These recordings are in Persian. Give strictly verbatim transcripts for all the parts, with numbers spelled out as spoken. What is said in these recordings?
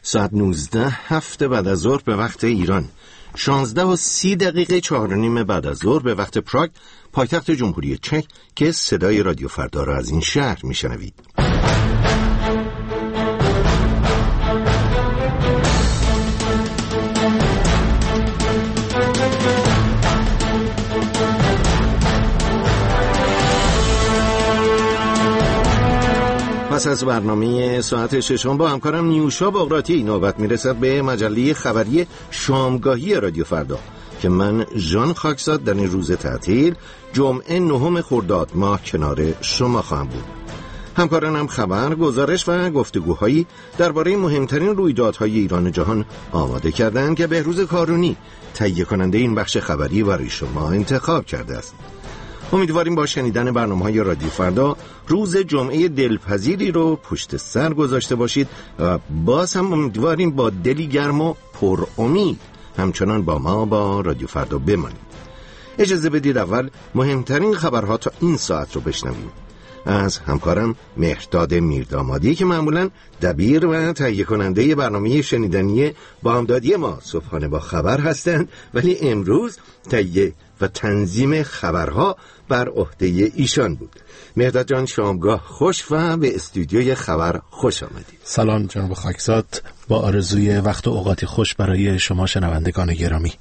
ساعت نوزده هفت بعد از ظهر به وقت ایران، شانزده و سی دقیقه چهار و نیم بعد از ظهر به وقت پراگ، پایتخت جمهوری چک، که صدای رادیو فردا را از این شهر میشنوید. پس از برنامه ساعت ششم با همکارم نیوشا بغراتی نوبت میرسد به مجله خبری شامگاهی رادیو فردا که من ژان خاکزاد در این روز تعطیل جمعه نهم خرداد ماه کنار شما خواهم بود. همکارانم خبر، گزارش و گفتگوهایی درباره مهمترین رویدادهای ایران و جهان آماده کردند که بهروز کارونی تهیه کننده این بخش خبری برای شما انتخاب کرده است. امیدواریم با شنیدن برنامه‌های رادیو فردا روز جمعه دلپذیری رو پشت سر گذاشته باشید و باز هم امیدواریم با دلی گرم و پر امید همچنان با ما با رادیو فردا بمانید. اجازه بدید اول مهمترین خبرها تا این ساعت رو بشنویم از همکارم مهرداد میردامادی که معمولاً دبیر و تهیه کننده برنامه شنیدنی با همدادی ما صبحانه با خبر هستند، ولی امروز تهیه و تنظیم خبرها بر عهده ایشان بود. مهرداد جان، شامگاه خوش و به استودیوی خبر خوش آمدید. سلام جناب خاکزاد، با آرزوی وقت و اوقاتی خوش برای شما شنوندگان گرامی.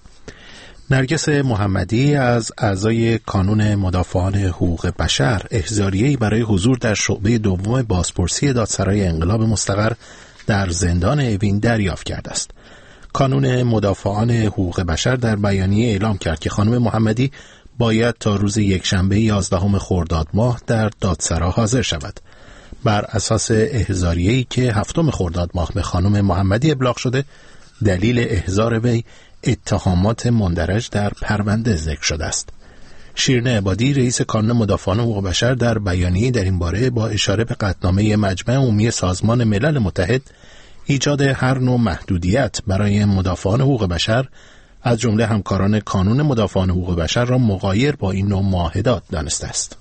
نرگس محمدی از اعضای کانون مدافعان حقوق بشر احضاریه‌ای برای حضور در شعبه دوم بازپرسی دادسرای انقلاب مستقر در زندان اوین دریافت کرده است. کانون مدافعان حقوق بشر در بیانیه اعلام کرد که خانم محمدی باید تا روز یکشنبه یازدهم خرداد ماه در دادسرا حاضر شود. بر اساس احضاریه‌ای که هفتم خرداد ماه به خانم محمدی ابلاغ شده، دلیل احضار وی اتهامات مندرج در پرونده ذکر شده است. شیرین عبادی رئیس کانون مدافعان حقوق بشر در بیانیه در این باره با اشاره به قطعنامه مجمع عمومی سازمان ملل متحد ایجاد هر نوع محدودیت برای مدافعان حقوق بشر از جمله همکاران کانون مدافعان حقوق بشر را مغایر با این نوع معاهدات دانسته است.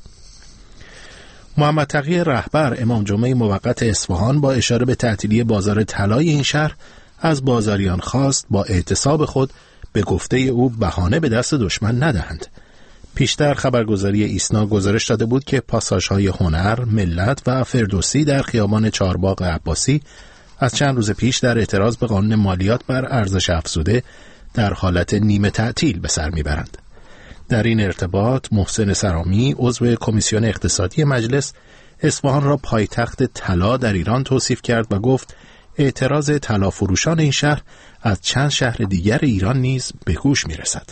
محمد تقی رهبر امام جمعه موقت اصفهان با اشاره به تعطیلی بازار طلای این شهر از بازاریان خواست با اعتصاب خود به گفته او بهانه به دست دشمن ندهند. پیشتر خبرگزاری ایسنا گزارش داده بود که پاساژهای هنر، ملت و فردوسی در خیابان چهارباغ عباسی از چند روز پیش در اعتراض به قانون مالیات بر ارزش افزوده در حالت نیمه تعطیل به سر میبرند. در این ارتباط محسن سرامی عضو کمیسیون اقتصادی مجلس اصفهان را پایتخت طلا در ایران توصیف کرد و گفت اعتراض طلا فروشان این شهر از چند شهر دیگر ایران نیز به گوش میرسد.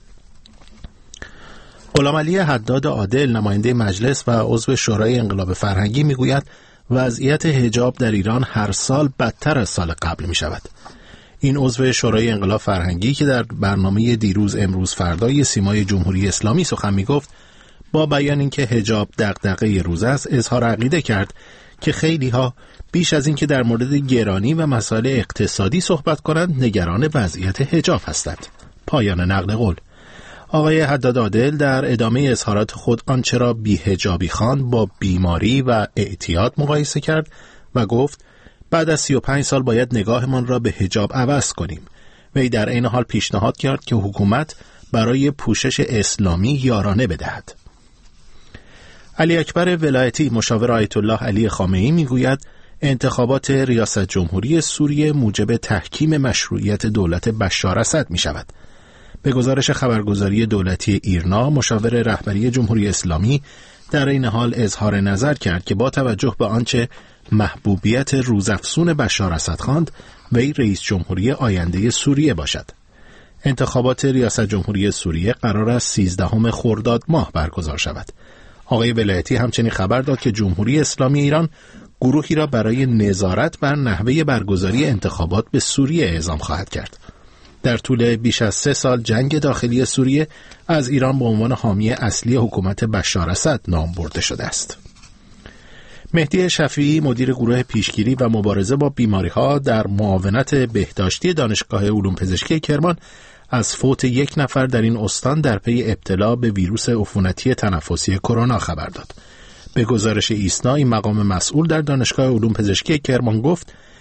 غلامعلی حداد عادل نماینده مجلس و عضو شورای انقلاب فرهنگی میگوید وضعیت حجاب در ایران هر سال بدتر از سال قبل می شود. این عضو شورای انقلاب فرهنگی که در برنامه دیروز امروز فردای سیمای جمهوری اسلامی سخن می گفت، با بیان اینکه حجاب دغدغه روز است اظهار عقیده کرد که خیلی ها بیش از این که در مورد گرانی و مسائل اقتصادی صحبت کنند نگران وضعیت حجاب هستند. پایان نقل قول. آقای حداد عادل در ادامه اظهارات خود آنچه را بی حجابی خواند با بیماری و اعتیاد مقایسه کرد و گفت بعد از سی و پنج سال باید نگاهمان را به حجاب عوض کنیم. وی در این حال پیشنهاد کرد که حکومت برای پوشش اسلامی یارانه بدهد. علی اکبر ولایتی مشاور آیت الله علی خامنه‌ای میگوید انتخابات ریاست جمهوری سوریه موجب تحکیم مشروعیت دولت بشار اسد می شود. به گزارش خبرگزاری دولتی ایرنا، مشاور رهبری جمهوری اسلامی در این حال اظهار نظر کرد که با توجه به آنچه محبوبیت روزافزون بشار اسد خواند، وی رئیس جمهوری آینده سوریه باشد. انتخابات ریاست جمهوری سوریه قرار است سیزدهم خرداد ماه برگزار شود. آقای ولایتی همچنین خبر داد که جمهوری اسلامی ایران گروهی را برای نظارت بر نحوه برگزاری انتخابات به سوریه اعزام خواهد کرد. در طول بیش از سه سال جنگ داخلی سوریه از ایران به عنوان حامی اصلی حکومت بشار اسد نام برده شده است. مهدی شفیعی مدیر گروه پیشگیری و مبارزه با بیماری‌ها در معاونت بهداشتی دانشگاه علوم پزشکی کرمان از فوت یک نفر در این استان در پی ابتلا به ویروس عفونتی تنفسی کرونا خبر داد. به گزارش ایسنا، این مقام مسئول در دانشگاه علوم پزشکی کرمان گفت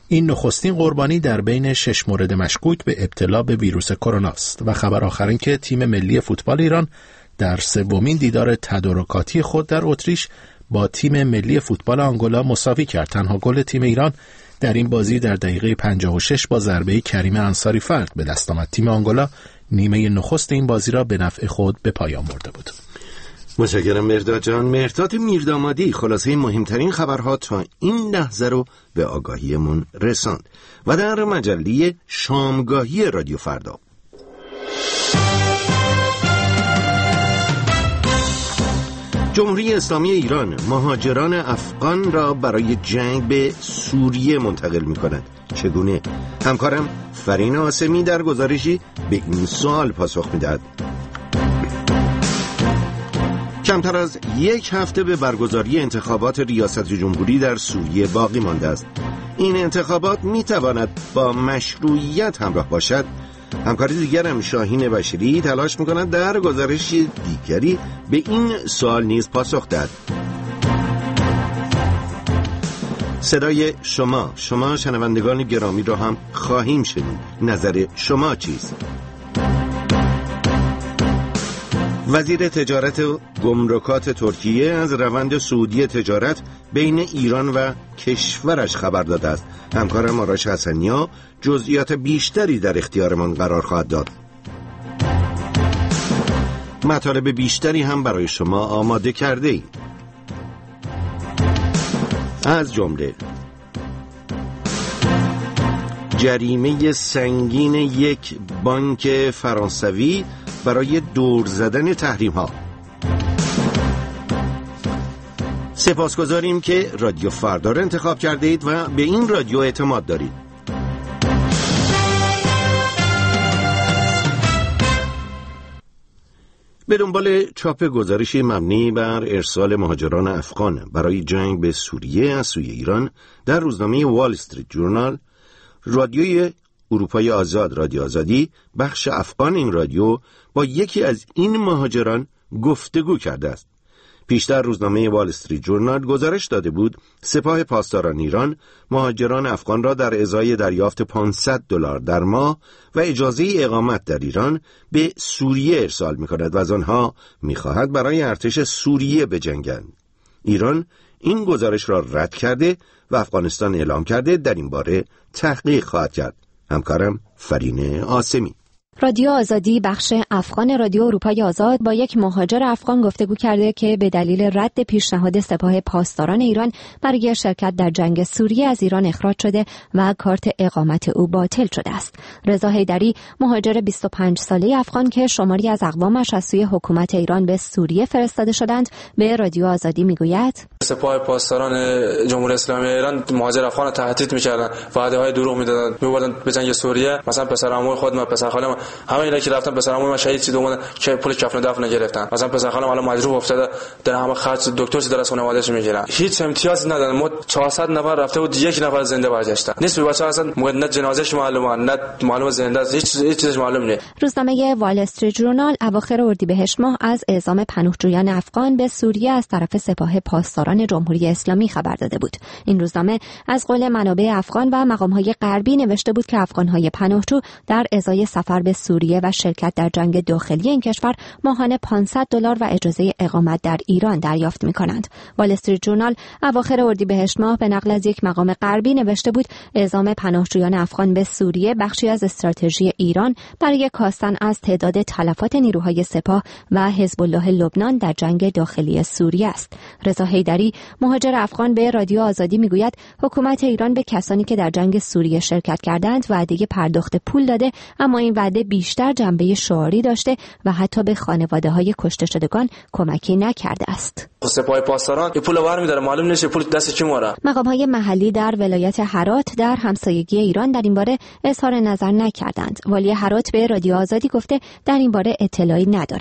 این نخستین قربانی در بین شش مورد مشکوک به ابتلا به ویروس کرونا است و خبر آخر این که تیم ملی فوتبال ایران در سومین دیدار تدارکاتی خود در اتریش با تیم ملی فوتبال آنگولا مساوی کرد. تنها گل تیم ایران در این بازی در دقیقه پنجاه و شش با ضربه کریم انصاری فرد به دست آمد. تیم آنگولا نیمه نخست این بازی را به نفع خود به پایان برده بود. متشکرم مرداد جان. مرداد میردامادی خلاصه مهمترین خبرها تا این لحظه رو به آگاهیمون رساند و در مجله شامگاهی رادیو فردا. جمهوری اسلامی ایران مهاجران افغان را برای جنگ به سوریه منتقل می کند. چگونه؟ همکارم فرین آسمی در گزارشی به این سوال پاسخ می دهد. کمتر از یک هفته به برگزاری انتخابات ریاست جمهوری در سوریه باقی مانده است. این انتخابات می تواند با مشروعیت همراه باشد؟ همکاری دیگرم شاهین بشری تلاش می‌کند در گزارش دیگری به این سوال نیز پاسخ دهد. صدای شما شما شنوندگان گرامی را هم خواهیم شنید. نظر شما چیست؟ وزیر تجارت و گمرکات ترکیه از روند صعودی تجارت بین ایران و کشورش خبر داده است. همکارم آرش حسنیا جزئیات بیشتری در اختیارمان قرار خواهد داد. مطالب بیشتری هم برای شما آماده کرده ایم. از جمله جریمه سنگین یک بانک فرانسوی برای دور زدن تحریم ها. سپاسگزاریم که رادیو فردا را انتخاب کرده اید و به این رادیو اعتماد دارید. به دنبال چاپ گزارشی مبنی بر ارسال مهاجران افغان برای جنگ به سوریه از سوی ایران در روزنامه وال استریت جورنال، رادیوی اروپای آزاد رادیو آزادی بخش افغان این رادیو با یکی از این مهاجران گفتگو کرده است. پیشتر روزنامه وال استریت جورنال گزارش داده بود سپاه پاسداران ایران مهاجران افغان را در ازای دریافت پانصد دلار در ماه و اجازه اقامت در ایران به سوریه ارسال می‌کند و از آنها می‌خواهد برای ارتش سوریه بجنگند. ایران این گزارش را رد کرده و افغانستان اعلام کرده در این باره تحقیق خواهد کرد. همکارم فرین آسمی. رادیو آزادی بخش افغان رادیو اروپای آزاد با یک مهاجر افغان گفتگو کرده که به دلیل رد پیشنهاد سپاه پاسداران ایران برای شرکت در جنگ سوریه از ایران اخراج شده و کارت اقامت او باطل شده است. رضا حیدری مهاجر بیست و پنج ساله افغان که شماری از اقوامش از سوی حکومت ایران به سوریه فرستاده شدند به رادیو آزادی میگوید: سپاه پاسداران جمهوری اسلامی ایران مهاجر افغان را تهدید می‌کردند، وعده‌های دروغ می‌دادند، می‌بردند به جنگ سوریه. مثلا پسرعموی خود ما پسر خالم همه اینا که رفتن پسرعموی ما شهید شد، اومدن که پول کفن دفن نگرفتن. مثلا پسر خالم الان مجروح افتاده، در همه خرج دکتر سی درس خانواده‌اش میگیرن. هیچ امتیازی ندادن. ما چهارصد نفر رفته بود، یک نفر زنده برگشته. نصف بچه‌ها اصلا نه جنازه‌اش معلومه، نه معلومه زنده است، هیچ هیچ چیزش معلوم نیست. روزنامه وال استریت جورنال اواخر اردیبهشت ماه از اعزام پناهجویان افغان به سوریه از طرف سپاه پاسداران جمهوری اسلامی خبر داده بود. این روزنامه از قول منابع افغان و مقام‌های غربی نوشته بود که افغان‌های پناهجو در ازای سفر به سوریه و شرکت در جنگ داخلی این کشور ماهانه پانصد دلار و اجازه اقامت در ایران دریافت می‌کنند. وال استریت جورنال اواخر اردیبهشت ماه به نقل از یک مقام غربی نوشته بود اعزام پناهجویان افغان به سوریه بخشی از استراتژی ایران برای کاستن از تعداد تلفات نیروهای سپاه و حزب الله لبنان در جنگ داخلی سوریه است. رضا حیدری مهاجر افغان به رادیو آزادی میگوید حکومت ایران به کسانی که در جنگ سوریه شرکت کردند وعده پرداخت پول داده، اما این وعده بیشتر جنبه شعاری داشته و حتی به خانواده‌های کشته شدگان کمکی نکرده است. سپاه پاسداران این پول وار می‌داره، معلوم نیست پول دست کی موره. مقام‌های محلی در ولایت هرات در همسایگی ایران در این باره اظهار نظر نکردند. والی هرات به رادیو آزادی گفته در این باره اطلاعی ندارد.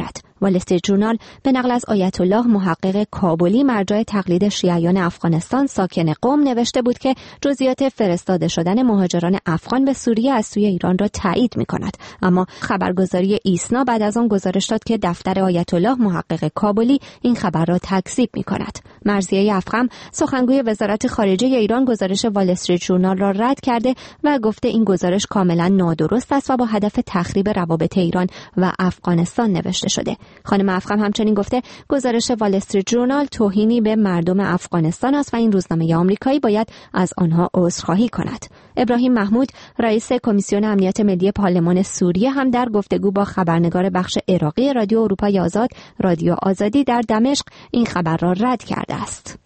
وال استریت ژورنال به نقل از آیت الله محقق کابلی مرجع تقلید شیعیان افغانستان ساکن قم نوشته بود که جزئیات فرستاده شدن مهاجران افغان به سوریه از سوی ایران را تایید می‌کند، اما خبرگزاری ایسنا بعد از آن گزارش داد که دفتر آیت الله محقق کابلی این خبر را تکذیب می‌کند. مرضیه افخم سخنگوی وزارت خارجه ایران گزارش وال استریت ژورنال را رد کرده و گفته این گزارش کاملا نادرست است و با هدف تخریب روابط ایران و افغانستان نوشته شده. خانم افخم همچنین گفته گزارش وال استریت ژورنال توهینی به مردم افغانستان است و این روزنامه آمریکایی باید از آنها عذرخواهی کند. ابراهیم محمود رئیس کمیسیون امنیت ملی پارلمان سوریه هم در گفتگو با خبرنگار بخش عراقی رادیو اروپای آزاد رادیو آزادی در دمشق این خبر را رد کرده است.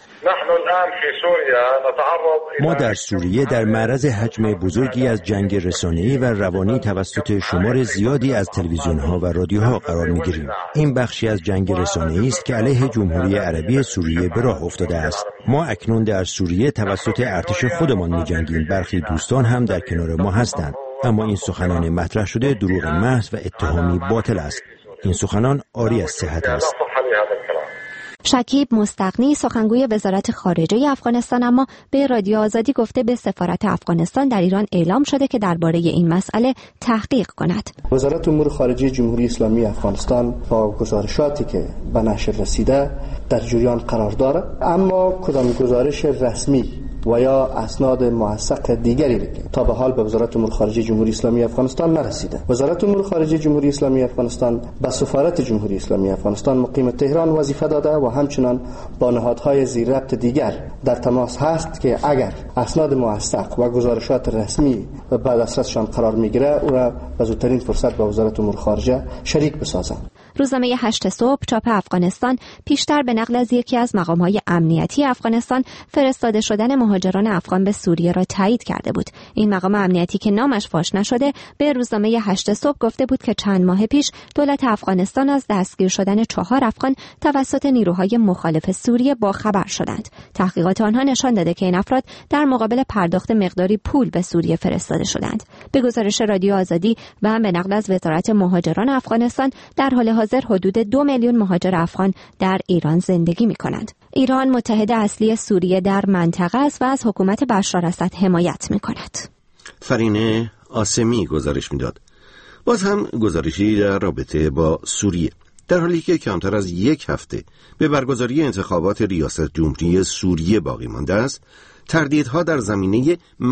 ما در سوریه در معرض حجم بزرگی از جنگ رسانه‌ای و روانی توسط شمار زیادی از تلویزیون‌ها و رادیوها قرار می‌گیریم. این بخشی از جنگ رسانه‌ای است که علیه جمهوری عربی سوریه به راه افتاده است. ما اکنون در سوریه توسط ارتش خودمان می‌جنگیم. برخی دوستان هم در کنار ما هستند. اما این سخنان مطرح شده دروغ محض و اتهامی باطل است. این سخنان عاری از صحت است. شکیب مستغنی سخنگوی وزارت خارجه افغانستان اما به رادیو آزادی گفته به سفارت افغانستان در ایران اعلام شده که درباره این مسئله تحقیق کند. وزارت امور خارجه جمهوری اسلامی افغانستان با گزارشاتی که به نشر رسیده در جریان قرار دارد، اما کدام گزارش رسمی و یا اسناد موثق دیگری که تا به حال به وزارت امور خارجه جمهوری اسلامی افغانستان نرسیده. وزارت امور خارجه جمهوری اسلامی افغانستان به سفارت جمهوری اسلامی افغانستان مقیم تهران وظیفه داده و همچنان با نهادهای زیر ربط دیگر در تماس هست که اگر اسناد موثق و گزارشات رسمی و بعد از دسترسشان قرار میگیره او را به زودترین فرصت با وزارت امور خارجه شریک بسازند. روزنامه هشت صبح چاپ افغانستان پیشتر به نقل از یکی از مقام‌های امنیتی افغانستان فرستاده شدن مهاجران افغان به سوریه را تایید کرده بود. این مقام امنیتی که نامش فاش نشده به روزنامه هشت صبح گفته بود که چند ماه پیش دولت افغانستان از دستگیر شدن چهار افغان توسط نیروهای مخالف سوریه باخبر شدند. تحقیقات آنها نشان داده که این افراد در مقابل پرداخت مقداری پول به سوریه فرستاده شدند. به گزارش رادیو آزادی و هم به نقل از وزارت مهاجران افغانستان در حال حاضر حدود دو میلیون مهاجر افغان در ایران زندگی می‌کنند. ایران متحد اصلی سوریه در منطقه است و از حکومت بشار اسد حمایت می‌کند. فرینه آسمی گزارش می‌داد. باز هم گزارشی در رابطه با سوریه. در حالی که کمتر از یک هفته به برگزاری انتخابات ریاست جمهوری سوریه باقی مانده است، تردیدها در زمینه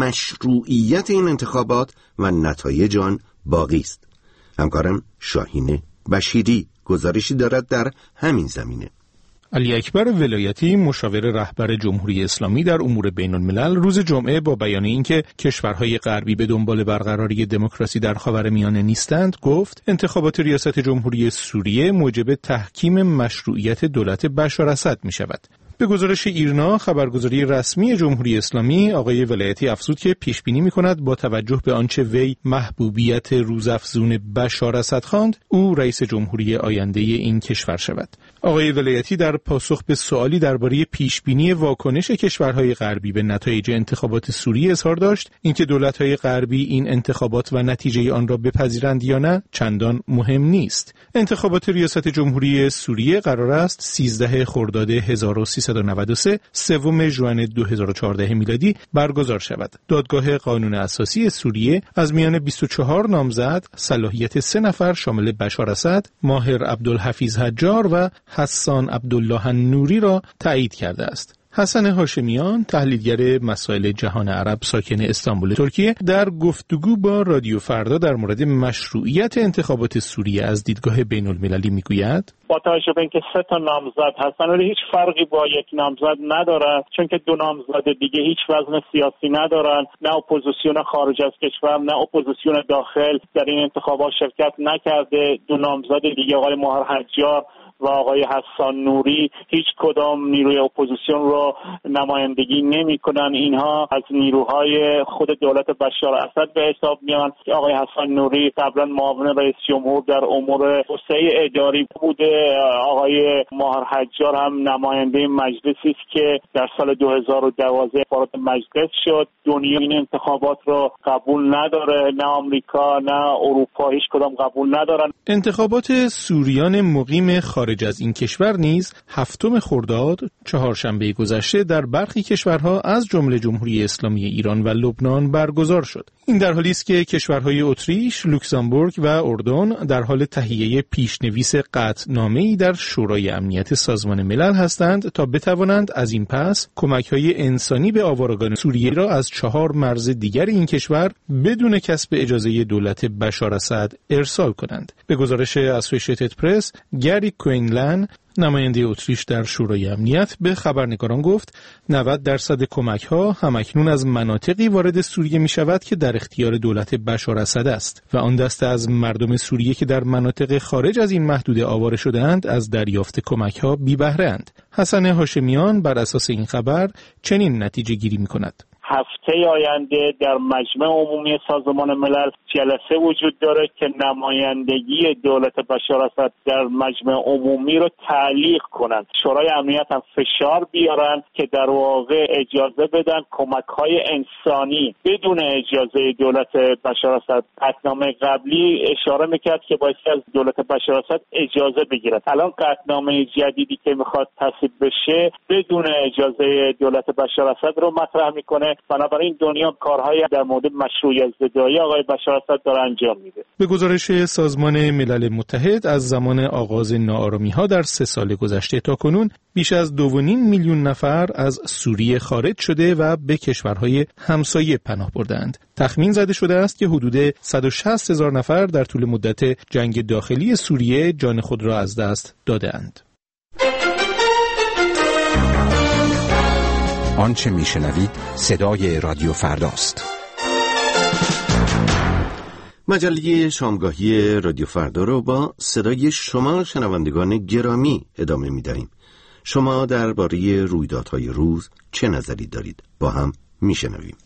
مشروعیت این انتخابات و نتایج آن باقی است. همکارم شاهین بشیری گزارشی دارد در همین زمینه. علی اکبر ولایتی مشاور رهبر جمهوری اسلامی در امور بین الملل روز جمعه با بیان اینکه کشورهای غربی به دنبال برقراری دموکراسی در خاورمیانه نیستند گفت انتخابات ریاست جمهوری سوریه موجب تحکیم مشروعیت دولت بشار اسد می شود. به گزارش ایرنا خبرگزاری رسمی جمهوری اسلامی آقای ولایتی افزود که پیش بینی می‌کند با توجه به آنچه وی محبوبیت روزافزون بشار اسد خواند او رئیس جمهوری آینده این کشور شود. آقای ولایتی در پاسخ به سوالی درباره پیش بینی واکنش کشورهای غربی به نتایج انتخابات سوریه اظهار داشت اینکه دولت‌های غربی این انتخابات و نتیجه آن را بپذیرند یا نه چندان مهم نیست. انتخابات ریاست جمهوری سوریه قرار است سیزده خرداد هزار و سیصد و نود و سه سوم ژوئن دو هزار و چهارده میلادی برگزار شود. دادگاه قانون اساسی سوریه از میان بیست و چهار نامزد صلاحیت سه نفر شامل بشار اسد، ماهر عبدالحفیظ حجار و حسان عبدالله النوری را تایید کرده است. حسن هاشمیان تحلیلگر مسائل جهان عرب ساکن استانبول ترکیه در گفتگو با رادیو فردا در مورد مشروعیت انتخابات سوریه از دیدگاه بین المللی میگوید با توجه به اینکه سه تا نامزد هستن ولی هیچ فرقی با یک نامزد نداره، چون که دو نامزد دیگه هیچ وزن سیاسی ندارن، نه اپوزیسیون خارج از کشور نه اپوزیسیون داخل در این انتخابات شرکت نکرده. دو نامزد دیگه آقای ماهر حجار و آقای حسان نوری هیچ کدام نیروی اپوزیسیون رو نمایندگی نمی‌کنن. اینها از نیروهای خود دولت بشار اسد به حساب میان. آقای حسان نوری قبلا معاون رئیس جمهور در امور توسعه اداری بوده. آقای ماهر حجار هم نماینده مجلسی است که در سال دو هزار و دوازده وارد مجلس شد. دنیا این انتخابات رو قبول نداره، نه آمریکا نه اروپا هیچ کدام قبول ندارن. انتخابات سوریان مقیم خارج از این کشور نیز هفتم خرداد چهارشنبه گذشته در برخی کشورها از جمله جمهوری اسلامی ایران و لبنان برگزار شد. این در حالی است که کشورهای اتریش، لوکزامبورگ و اردن در حال تهیه پیشنویس قطعنامه‌ای در شورای امنیت سازمان ملل هستند تا بتوانند از این پس کمک‌های انسانی به آوارگان سوریه را از چهار مرز دیگر این کشور بدون کسب اجازه دولت بشار اسد ارسال کنند. به گزارش اسوسییتد پرس، گری کوینلن، نماینده اتریش در شورای امنیت، به خبرنگاران گفت نود درصد کمک‌ها همکنون از مناطقی وارد سوریه می‌شود که در اختیار دولت بشار اسد است و آن دسته از مردم سوریه که در مناطق خارج از این محدوده آواره شده‌اند از دریافت کمک‌ها بی بهره‌اند. حسن هاشمیان بر اساس این خبر چنین نتیجه گیری می‌کند: هفته آینده در مجمع عمومی سازمان ملل جلسه وجود داره که نمایندگی دولت بشار اسد در مجمع عمومی رو تعلیق کنند. شورای امنیت هم فشار بیارن که در واقع اجازه بدن کمک‌های انسانی بدون اجازه دولت بشار اسد. قطعنامه قبلی اشاره میکرد که باید از دولت بشار اسد اجازه بگیرد. الان قطعنامه جدیدی که میخواد تصویب بشه بدون اجازه دولت بشار اسد رو مطرح میکنه. بنابراین دنیا کارهای در مورد مشروعیت زدایی آقای بشار اسد داره انجام میده. به گزارش سازمان ملل متحد، از زمان آغاز ناآرامی‌ها در سه سال گذشته تا کنون بیش از دو و نیم میلیون نفر از سوریه خارج شده و به کشورهای همسایه پناه بردند. تخمین زده شده است که حدود صد و شصت هزار نفر در طول مدت جنگ داخلی سوریه جان خود را از دست دادند. آنچه میشنوید صدای رادیو فرداست. مجله شامگاهی رادیو فردا رو با صدای شما شنوندگان گرامی ادامه می‌دهیم. شما درباره رویدادهای روز چه نظری دارید؟ با هم میشنویم.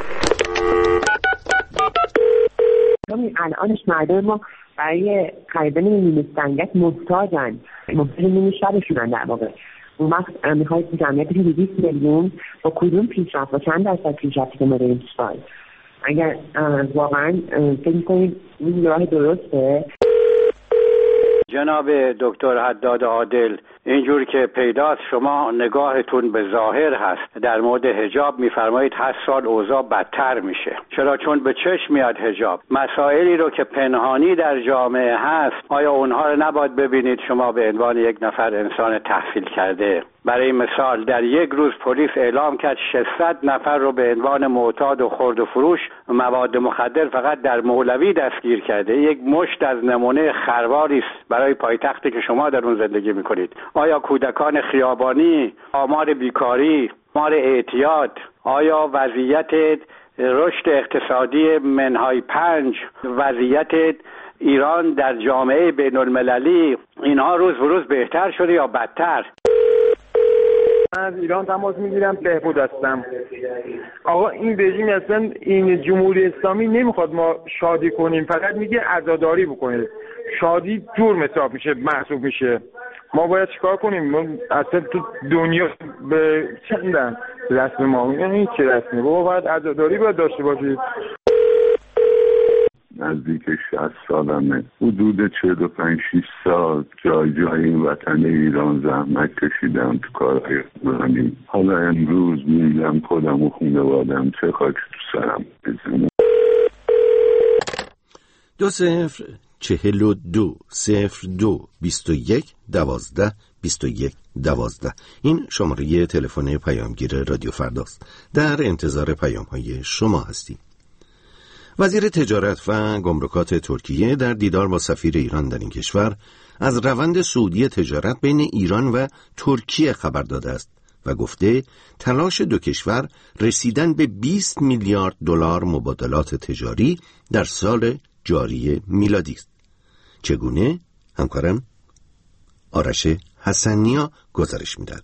الانش مردم ما برای خریدن نیمه سنگک محتاجن، محتاج نیمه شبشونن در واقع. اون وقت میخواید جمعیت دویست میلیون با کدوم پیشرفت و چند درصد پیشرفتی که ما داریم سال؟ اگر واقعا فکر میکنید این راه درسته؟ جناب دکتر حداد عادل، اینجور که پیداست شما نگاهتون به ظاهر هست. در مورد حجاب میفرمایید هر سال اوضاع بدتر میشه. چرا؟ چون به چشم میاد حجاب. مسائلی رو که پنهانی در جامعه هست، آیا اونها رو نباید ببینید شما به عنوان یک نفر انسان تحصیل کرده؟ برای مثال در یک روز پلیس اعلام کرد ششصد نفر رو به عنوان معتاد و خرد و فروش مواد مخدر فقط در مولوی دستگیر کرده. یک مشت از نمونه خرواری است برای پایتختی که شما در اون زندگی میکنید. آیا کودکان خیابانی، آمار بیکاری، آمار اعتیاد، آیا وضعیت رشد اقتصادی منهای پنج، وضعیت ایران در جامعه بین المللی، اینها روز به روز بهتر شده یا بدتر؟ از ایران تماس میگیرم، بهبود هستم. آقا این رژیم اصلا این جمهوری اسلامی نمیخواد ما شادی کنیم، فقط میگه عزاداری بکنید. شادی جرم حساب میشه، محسوب میشه. ما باید چیکار کنیم؟ ما اصلا تو دنیا به چندن رسم ما، یعنی چه رسمی؟ بابا باید عزاداری باید داشته باشید. نزدیک شصت سالمه، حدود چهل و پنج شش سال جای جای این وطن ایران زحمت کشیدم تو کارهای خودم. حالا امروز میگم خودم و خانواده‌ام چه خاک تو سرم بزنم. دو صفر چهل و دو صفر دو بیست و یک دوازده بیست و یک دوازده این شماره تلفن پیامگیر رادیو فرداست. در انتظار پیام‌های شما هستیم. وزیر تجارت و گمرکات ترکیه در دیدار با سفیر ایران در این کشور از روند سعودی تجارت بین ایران و ترکیه خبر داده است و گفته تلاش دو کشور رسیدن به بیست میلیارد دلار مبادلات تجاری در سال جاری میلادی است. چگونه؟ همکارم آرش حسنیا گزارش می‌داد.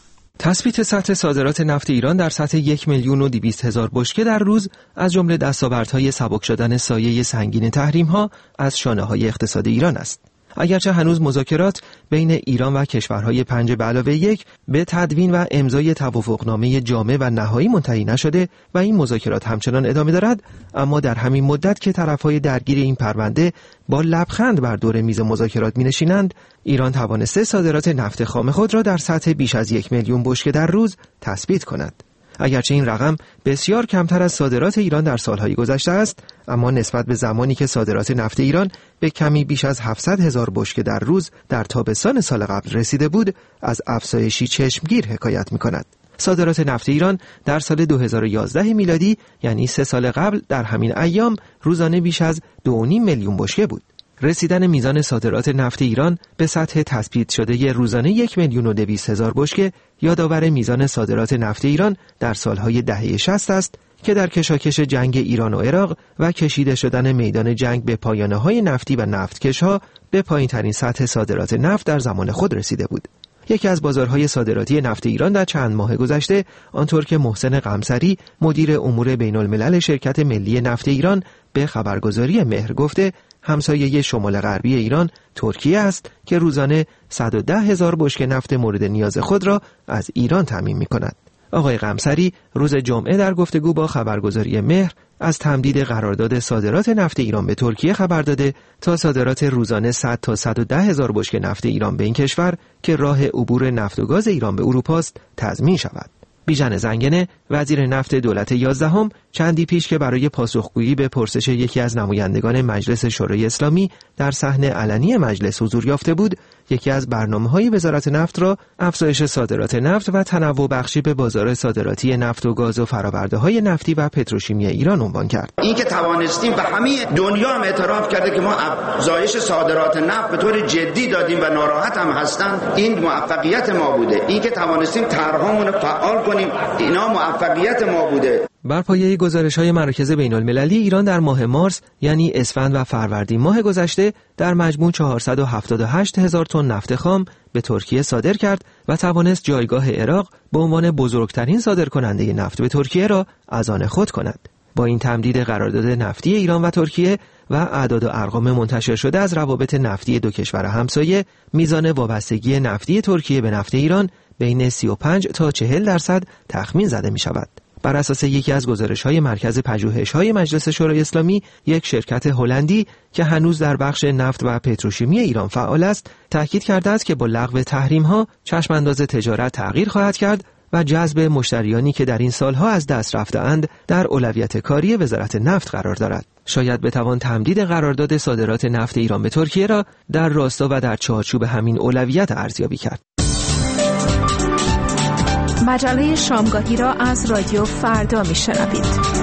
تثبیت سطح صادرات نفت ایران در سطح یک میلیون و دویست هزار بشکه در روز از جمله دستاوردهای سبک شدن سایه سنگین تحریم‌ها از شانه‌های اقتصاد ایران است. اگرچه هنوز مذاکرات بین ایران و کشورهای پنج به علاوه یک به تدوین و امضای توافقنامه جامع و نهایی منتهی نشده و این مذاکرات همچنان ادامه دارد، اما در همین مدت که طرفهای درگیر این پرونده با لبخند بر دور میز مذاکرات می‌نشینند، ایران توانسته صادرات نفت خام خود را در سطح بیش از یک میلیون بشکه در روز تثبیت کند. اگرچه این رقم بسیار کمتر از صادرات ایران در سالهای گذشته است، اما نسبت به زمانی که صادرات نفت ایران به کمی بیش از هفتصد هزار بشکه در روز در تابستان سال قبل رسیده بود، از افزایشی چشمگیر حکایت می‌کند. صادرات نفت ایران در سال دو هزار و یازده میلادی، یعنی سه سال قبل، در همین ایام روزانه بیش از دو و نیم میلیون بشکه بود. رسیدن میزان صادرات نفت ایران به سطح تثبیت شده روزانه یک میلیون و دویست هزار بشکه یادآور میزان صادرات نفت ایران در سالهای دهه شصت است که در کشاکش جنگ ایران و عراق و کشیده شدن میدان جنگ به پایانه‌های نفتی و نفتکش‌ها به پایین‌ترین سطح صادرات نفت در زمان خود رسیده بود. یکی از بازارهای صادراتی نفت ایران در چند ماه گذشته، آنطور که محسن قمصری مدیر امور بین الملل شرکت ملی نفت ایران به خبرگزاری مهر گفته، همسایه شمال غربی ایران ترکیه است که روزانه صد و ده هزار بشکه نفت مورد نیاز خود را از ایران تامین می‌کند. آقای قمصری روز جمعه در گفتگو با خبرگزاری مهر از تمدید قرارداد صادرات نفت ایران به ترکیه خبر داده تا صادرات روزانه صد تا صد و ده هزار بشکه نفت ایران به این کشور که راه عبور نفت و گاز ایران به اروپا است تضمین شود. بیژن زنگنه وزیر نفت دولت یازدهم چندی پیش که برای پاسخگویی به پرسش یکی از نمایندگان مجلس شورای اسلامی در صحن علنی مجلس حضور یافته بود، یکی از برنامه‌های وزارت نفت را افزایش صادرات نفت و تنوع بخشی به بازار صادراتی نفت و گاز و فرآورده‌های نفتی و پتروشیمی ایران عنوان کرد. این که توانستیم و همه دنیا هم اعتراف کرده که ما افزایش صادرات نفت به طور جدی دادیم و ناراحت هم هستند، این موفقیت ما بوده. این که توانستیم طرحمون رو فعال کنیم، اینا موفقیت ما بوده. بر پایه گزارش‌های مراکز بین‌المللی، ایران در ماه مارس یعنی اسفند و فروردین ماه گذشته در مجموع چهارصد و هفتاد و هشت هزار تن نفت خام به ترکیه صادر کرد و توانست جایگاه عراق به عنوان بزرگترین صادرکننده نفت به ترکیه را از آن خود کند. با این تمدید قرارداد نفتی ایران و ترکیه و اعداد و ارقام منتشر شده از روابط نفتی دو کشور همسایه، میزان وابستگی نفتی ترکیه به نفت ایران بین سی و پنج تا چهل درصد تخمین زده می شود. بر اساس یکی از گزارش‌های مرکز پژوهش‌های مجلس شورای اسلامی، یک شرکت هلندی که هنوز در بخش نفت و پتروشیمی ایران فعال است، تاکید کرده است که با لغو تحریم‌ها چشم‌انداز تجارت تغییر خواهد کرد و جذب مشتریانی که در این سالها از دست رفته‌اند در اولویت کاری وزارت نفت قرار دارد. شاید بتوان تمدید قرارداد صادرات نفت ایران به ترکیه را در راستا و در چارچوب همین اولویت ارزیابی کرد. مجله شامگاهی را از رادیو فردا میشنوید.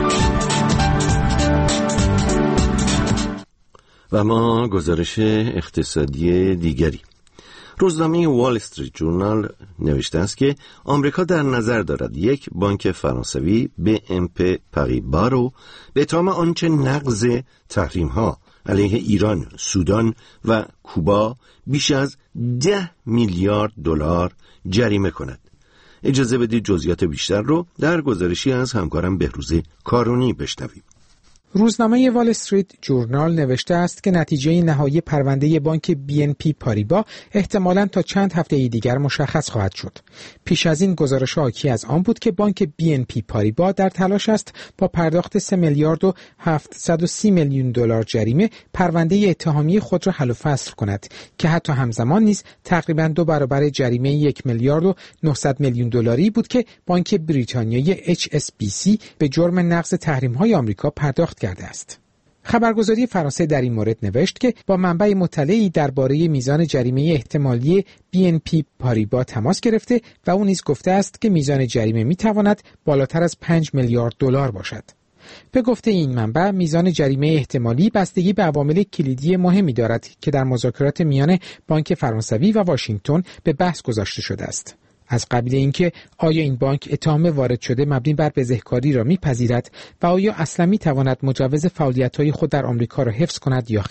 و ما گزارش اقتصادی دیگری. روزنامه وال استریت جورنال نوشته است که آمریکا در نظر دارد یک بانک فرانسوی بی ام پی پاریبا رو به اتهام آنچه نقض تحریم‌ها علیه ایران، سودان و کوبا بیش از ده میلیارد دلار جریمه کند. اجازه بدید جزئیات بیشتر رو در گزارشی از همکارم بهروز کارونی بشنویم. روزنامه وال استریت جورنال نوشته است که نتیجه نهایی پرونده بانک بی ان پی پاریبا احتمالاً تا چند هفته دیگر مشخص خواهد شد. پیش از این گزارش حاکی از آن بود که بانک بی ان پی پاریبا در تلاش است با پرداخت سه میلیارد و هفتصد و سی میلیون دلار جریمه پرونده اتهامی خود را حل و فصل کند که حتی همزمان نیز تقریباً دو برابر جریمه یک میلیارد و نهصد میلیون دلاری بود که بانک بریتانیایی اچ اس بی سی به جرم نقض تحریم‌های آمریکا پرداخت کرده است. خبرگزاری فرانسه در این مورد نوشت که با منبع مطلعی درباره میزان جریمه احتمالی بی ان پی پاریبا تماس گرفته و او نیز گفته است که میزان جریمه میتواند بالاتر از پنج میلیارد دلار باشد. به گفته این منبع، میزان جریمه احتمالی بستگی به عوامل کلیدی مهمی دارد که در مذاکرات میان بانک فرانسوی و واشنگتن به بحث گذاشته شده است. از قبیل اینکه آیا این بانک اتهام وارد شده مبنی بر بزهکاری را میپذیرد و آیا اصلا میتواند مجوز فعالیت‌های خود در آمریکا را حفظ کند یا خیر.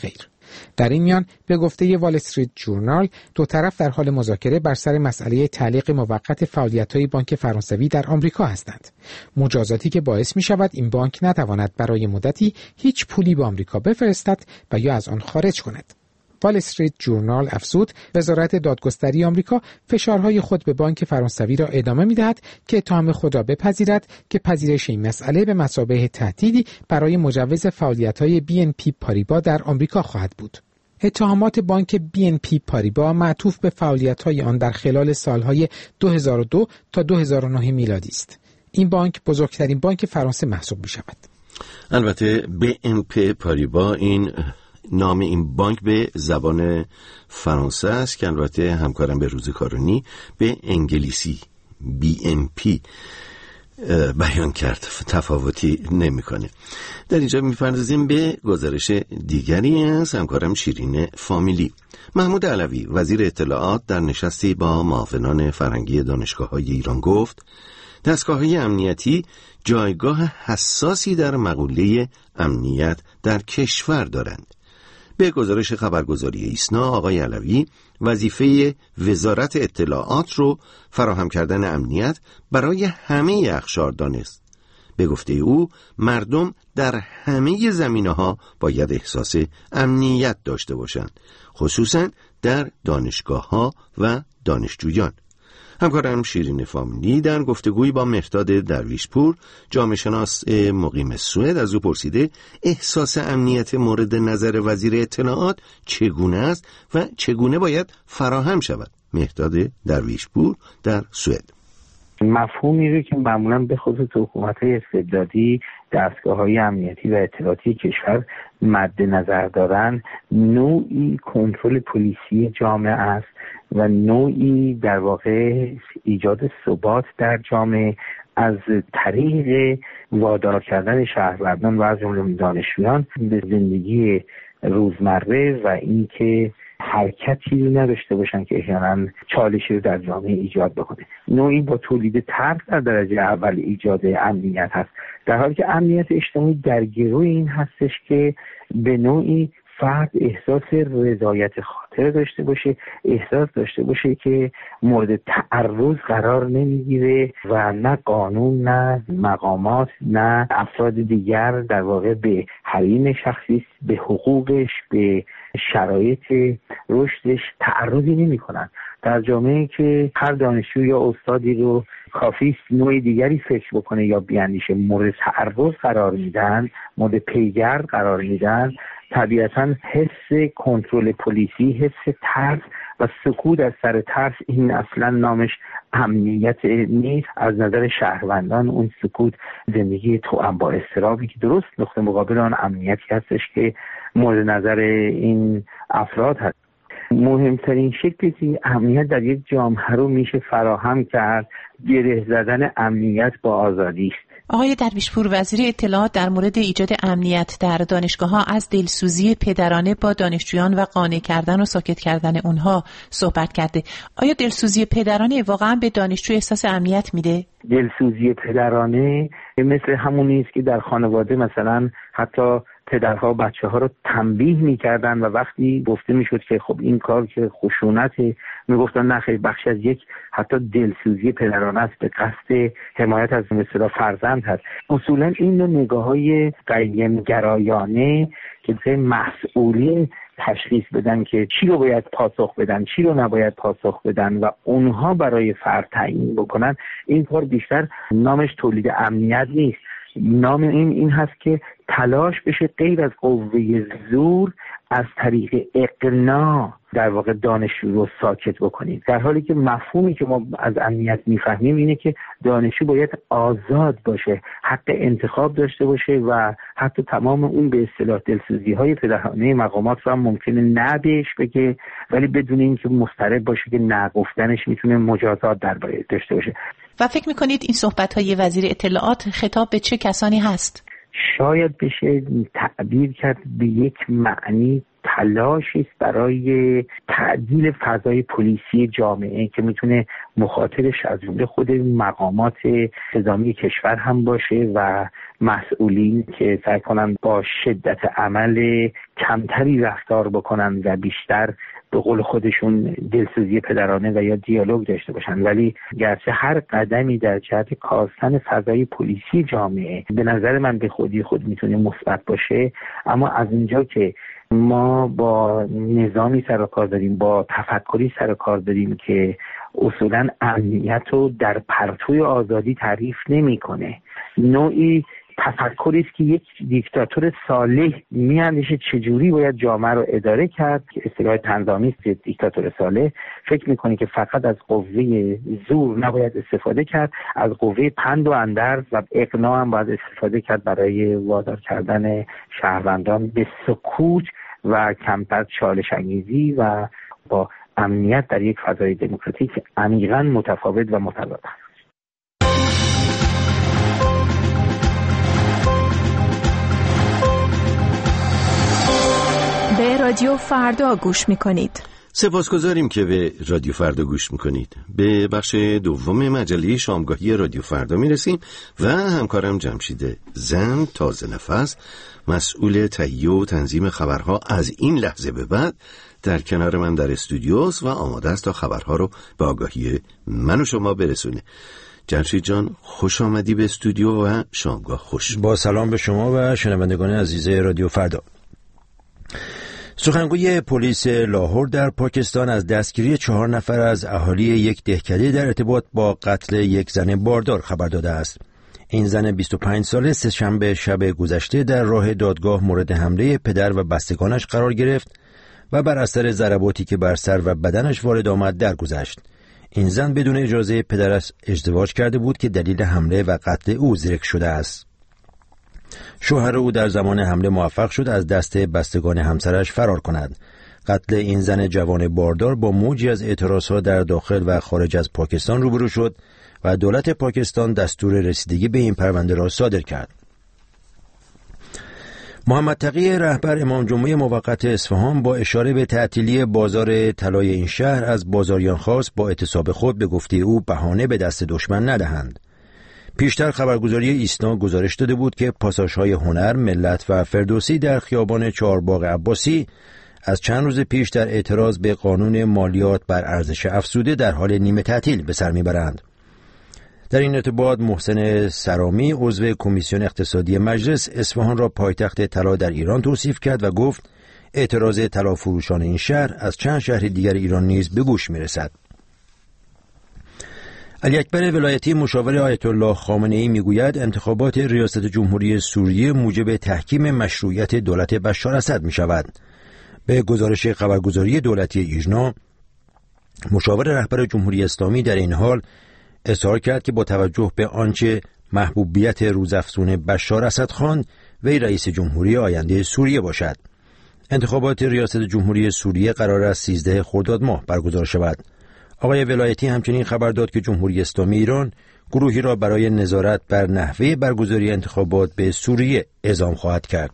در این میان به گفته وال استریت جورنال دو طرف در حال مذاکره بر سر مسئله تعلیق موقت فعالیت‌های بانک فرانسوی در آمریکا هستند. مجازاتی که باعث می‌شود این بانک نتواند برای مدتی هیچ پولی به آمریکا بفرستد و یا از آن خارج کند. وال استریت جورنال افزود وزارت دادگستری آمریکا فشارهای خود به بانک فرانسوی را ادامه می‌دهد که اتهام خود را بپذیرد که پذیرش این مسئله به مثابه تهدیدی برای مجوز فعالیت‌های بی ان پی پاریبا در آمریکا خواهد بود. اتهامات بانک بی ان پی پاریبا معطوف به فعالیت‌های آن در خلال سالهای دو هزار و دو تا دو هزار و نه میلادی است. این بانک بزرگترین بانک فرانسه محسوب می‌شود. البته بی ان پی پاریبا این نام این بانک به زبان فرانسه است که البته همکارم به روز کارونی به انگلیسی بی ام پی بیان کرد، تفاوتی نمیکنه. در اینجا می‌پردازیم به گزارش دیگری از همکارم شیرین فامیلی. محمود علوی وزیر اطلاعات در نشستی با معاونان فرهنگی دانشگاه‌های ایران گفت دستگاه‌های امنیتی جایگاه حساسی در مقوله امنیت در کشور دارند. به گزارش خبرگزاری ایسنا آقای علوی وظیفه وزارت اطلاعات رو فراهم کردن امنیت برای همه اقشار دانست. به گفته او مردم در همه زمینه‌ها باید احساس امنیت داشته باشند، خصوصا در دانشگاه‌ها و دانشجویان. همکارم شیرین فامیلی در گفتگویی با مهرداد درویشپور جامعه شناس مقیم سوئد از او پرسیده احساس امنیت مورد نظر وزیر اطلاعات چگونه است و چگونه باید فراهم شود. مهرداد درویشپور در سوئد: مفهومی رو که معمولا به خصوص حکومت‌های استبدادی دستگاه‌های امنیتی و اطلاعاتی کشور مد نظر دارن نوعی کنترل پلیسی جامعه است و نوعی در واقع ایجاد ثبات در جامعه از طریق وادار کردن شهروندان و از جمله دانشجویان به زندگی روزمره و اینکه حرکتی نداشته باشن که احیانا چالشی رو در جامعه ایجاد بکنه. نوعی با تولید ترس در درجه اول ایجاد امنیت هست، در حالی که امنیت اجتماعی در گروه این هستش که به نوعی فرد احساس رضایت خاطر داشته باشه، احساس داشته باشه که مورد تعرض قرار نمیگیره و نه قانون، نه مقامات، نه افراد دیگر در واقع به حریم شخصی، به حقوقش، به شرایط رشدش تعرضی نمی کنن. در جامعه که هر دانشجو یا استادی رو کافی نوع دیگری فکر بکنه یا بیاندیشه مورد تعرض قرار میدن، مورد پیگرد قرار میدن، طبیعتاً حس کنترل پلیسی، حس ترس و سکوت از سر ترس، این اصلا نامش امنیت نیست. از نظر شهروندان اون سکوت زندگی توأم با اضطرابی که درست نقطه مقابل آن امنیتی هستش که مورد نظر این افراد هست. مهمترین شکلی که امنیت در یک جامعه رو میشه فراهم کرد گره زدن امنیت با آزادی است. آقای درویشپور، وزیر اطلاعات در مورد ایجاد امنیت در دانشگاه‌ها از دلسوزی پدرانه با دانشجویان و قانع کردن و ساکت کردن اونها صحبت کرده. آیا دلسوزی پدرانه واقعا به دانشجو احساس امنیت میده؟ دلسوزی پدرانه مثل همونی است که در خانواده مثلا حتی پدرها و بچه ها رو تنبیه میکردن و وقتی گفته میشد که خب این کار که خشونته، میگفتن نه خیر، بخش از یک حتی دلسوزی پدرانه است به قصد حمایت از مثلا فرزند هست. اصولا این نوع نگاه های قیم گرایانه که مسئولین تشخیص بدن که چی رو باید پاسخ بدن، چی رو نباید پاسخ بدن و اونها برای فرد تعیین بکنن، این کار بیشتر نامش تولید امنیت نیست. نام این این هست که تلاش بشه غیر از قوه زور از طریق اقناع در واقع دانشجو رو ساکت بکنیم، در حالی که مفهومی که ما از امنیت میفهمیم اینه که دانشجو باید آزاد باشه، حق انتخاب داشته باشه و حتی تمام اون به اصطلاح دلسوزی های پدرانه مقامات رو هم ممکنه نه بهش بگه، ولی بدون اینکه مضطرب باشه که نه گفتنش میتونه مجازات درباره داشته باشه. و فکر میکنید این صحبت های وزیر اطلاعات خطاب به چه کسانی هست؟ شاید بشه تعبیر کرد به یک معنی تلاشی است برای تعدیل فضای پلیسی جامعه که میتونه مخاطرش از جمله خود مقامات نظامی کشور هم باشه و مسئولین که سعی کنن با شدت عمل کمتری رفتار بکنن و بیشتر به قول خودشون دلسوزی پدرانه و یا دیالوگ داشته باشن. ولی گرچه هر قدمی در جهت کاستن فضای پلیسی جامعه به نظر من به خودی خود میتونه مثبت باشه، اما از اونجا که ما با نظامی سر و کار داریم، با تفکری سر و کار داریم که اصولاً امنیت رو در پرتوی آزادی تعریف نمی‌کنه، نوعی تفکری است که یک دیکتاتور صالح میاندیشه چجوری باید جامعه رو اداره کرد، که اصطلاح تنظامی است دیکتاتور صالح، فکر میکنه که فقط از قوه زور نباید استفاده کرد، از قوه پند و اندرز و اقناع هم باید استفاده کرد برای وادار کردن شهروندان به سکوت و کمتر چالش انگیزی و با امنیت در یک فضای دموکراتیک عمیقاً متفاوت و متضاد است. به رادیو فردا گوش میکنید. سپاسگزاریم که به رادیو فردا گوش میکنید. به بخش دوم مجله شامگاهی رادیو فردا میرسیم و همکارم جمشید زند تازه نفس، مسئول تهیه و تنظیم خبرها از این لحظه به بعد، در کنار من در استودیوست و آماده است تا خبرها رو به آگاهی من و شما برسونه. جمشید جان، خوش آمدی به استودیو و شامگاه خوش. با سلام به شما و شنوندگان عزیز رادیو فردا. سخنگوی پلیس لاهور در پاکستان از دستگیری چهار نفر از اهالی یک دهکده در ارتباط با قتل یک زن باردار خبر داده است. این زن بیست و پنج ساله سه‌شنبه شب گذشته در راه دادگاه مورد حمله پدر و بستگانش قرار گرفت و بر اثر ضرباتی که بر سر و بدنش وارد آمد درگذشت. این زن بدون اجازه پدرش ازدواج کرده بود که دلیل حمله و قتل او ذکر شده است. شوهر او در زمان حمله موفق شد از دست بستگان همسرش فرار کند. قتل این زن جوان باردار با موجی از اعتراضها در داخل و خارج از پاکستان روبرو شد و دولت پاکستان دستور رسیدگی به این پرونده را صادر کرد. محمد تقی رهبر امام جمعه موقت اصفهان با اشاره به تعطیلی بازار طلای این شهر از بازاریان خواست با اعتصاب خود به گفته او بهانه به دست دشمن ندهند. پیشتر خبرگزاری ایسنا گزارش داده بود که پاساژهای هنر، ملت و فردوسی در خیابان چهارباغ عباسی از چند روز پیش در اعتراض به قانون مالیات بر ارزش افزوده در حال نیمه تعطیل به سر میبرند. در این ارتباط محسن سرامی عضو کمیسیون اقتصادی مجلس اصفهان را پایتخت طلا در ایران توصیف کرد و گفت اعتراض طلا فروشان این شهر از چند شهر دیگر ایران نیز به گوش میرسد. علی اکبر ولایتی مشاور آیت الله خامنه‌ای میگوید انتخابات ریاست جمهوری سوریه موجب تحکیم مشروعیت دولت بشار اسد می شود. به گزارش خبرگزاری دولتی ایژنا، مشاور رهبر جمهوری اسلامی در این حال اظهار کرد که با توجه به آنچه محبوبیت روزافزون بشار اسد خواند وی رئیس جمهوری آینده سوریه باشد. انتخابات ریاست جمهوری سوریه قرار است سیزده خرداد ماه برگزار شود. آقای ولایتی همچنین خبر داد که جمهوری اسلامی ایران گروهی را برای نظارت بر نحوه برگزاری انتخابات به سوریه اعزام خواهد کرد.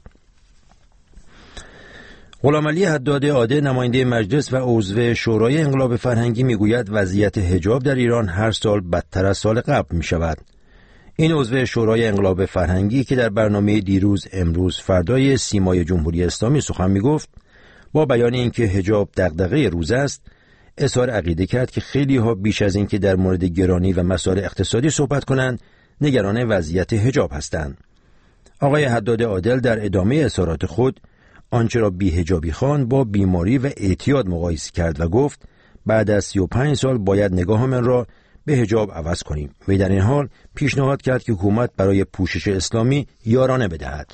غلامعلی حداد عادل نماینده مجلس و عضو شورای انقلاب فرهنگی میگوید وضعیت حجاب در ایران هر سال بدتر از سال قبل می شود. این عضو شورای انقلاب فرهنگی که در برنامه دیروز امروز فردای سیمای جمهوری اسلامی سخن می گفت، با بیان اینکه حجاب دغدغه روز است، اظهار عقیده کرد که خیلی ها بیش از این که در مورد گرانی و مسائل اقتصادی صحبت کنند، نگران وضعیت حجاب هستند. آقای حداد عادل در ادامه اظهارات خود آنچه را بی‌حجابی خواند با بیماری و اعتیاد مقایسه کرد و گفت بعد از سی و پنج سال باید نگاه من را به حجاب عوض کنیم. و در این حال پیشنهاد کرد که حکومت برای پوشش اسلامی یارانه بدهد.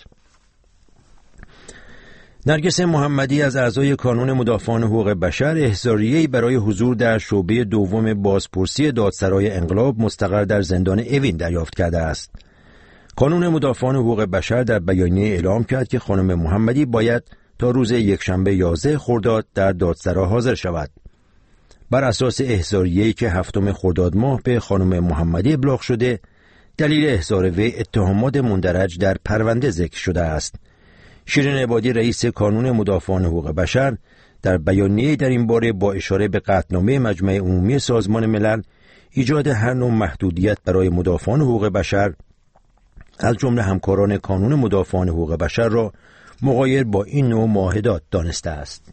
نرگس محمدی از اعضای کانون مدافعان حقوق بشر احضاریه‌ای برای حضور در شعبه دوم بازپرسی دادسرای انقلاب مستقر در زندان اوین دریافت کرده است. کانون مدافعان حقوق بشر در بیانیه اعلام کرد که خانم محمدی باید تا روز یکشنبه یازده خرداد در دادسرا حاضر شود. بر اساس احضاریه‌ای که هفتم خرداد ماه به خانم محمدی ابلاغ شده، دلیل احضار وی اتهامات مندرج در پرونده ذکر شده است. شیرین عبادی رئیس کانون مدافعان حقوق بشر در بیانیه‌ای در این باره با اشاره به قطعنامه مجمع عمومی سازمان ملل ایجاد هر نوع محدودیت برای مدافعان حقوق بشر از جمله همکاران کانون مدافعان حقوق بشر را مغایر با این نوع معاهدات دانسته است.